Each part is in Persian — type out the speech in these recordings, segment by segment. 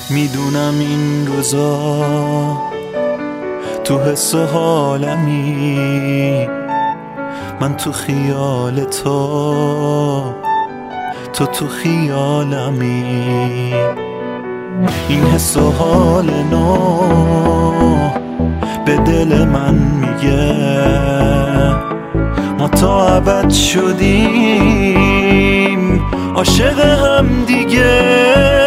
میدونم این روزا تو حس و حالمی، من تو خیال تو تو خیالمی. این حس و حال نو به دل من میگه ما تا ابد شدیم عاشق هم دیگه.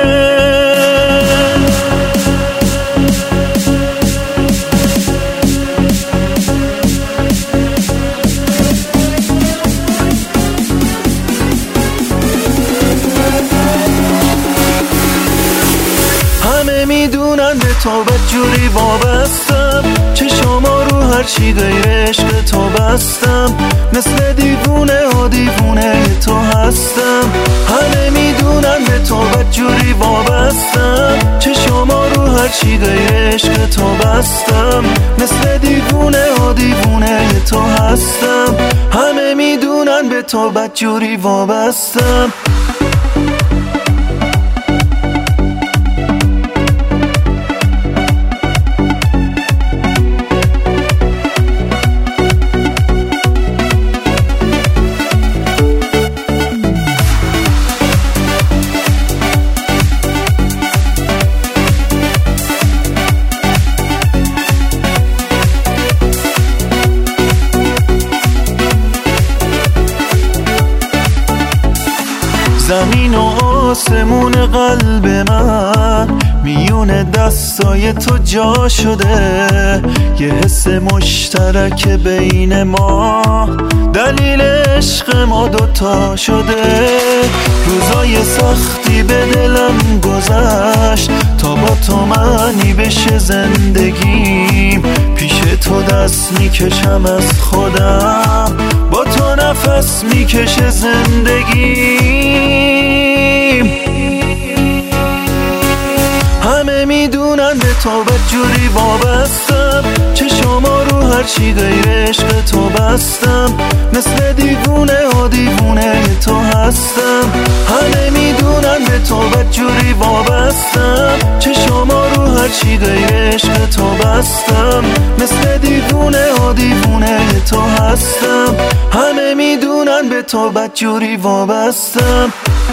میدونن به تو بدجوری وابستم، چشما رو هرچی غیر عشق تو بستم، مثل دیوونه و دیوونه تو هستم. همه میدونن به تو بدجوری وابستم، چشما رو هرچی غیر عشق تو بستم، مثل دیوونه و دیوونه تو هستم. همه میدونن به تو بدجوری وابستم. زمین و آسمون قلب من میون دستای تو جا شده، یه حس مشترک بین ما دلیل عشق ما دوتا شده. روزای سختی به دلم گذشت تا با تو معنی بشه زندگیم، پیش تو دست میکشم از خودم، با تو نفس میکشه زندگیم. همه میدونن به تو بدجوری وابستم، چشما رو هرچی غیر عشق تو بستم، مثل دیوونه و دیوونه تو هستم. همه میدونن به تو بدجوری وابستم، چشما رو هرچی غیر عشق تو بستم، مثل دیوونه و دیوونه تو هستم. همه میدونن به تو بدجوری وابستم.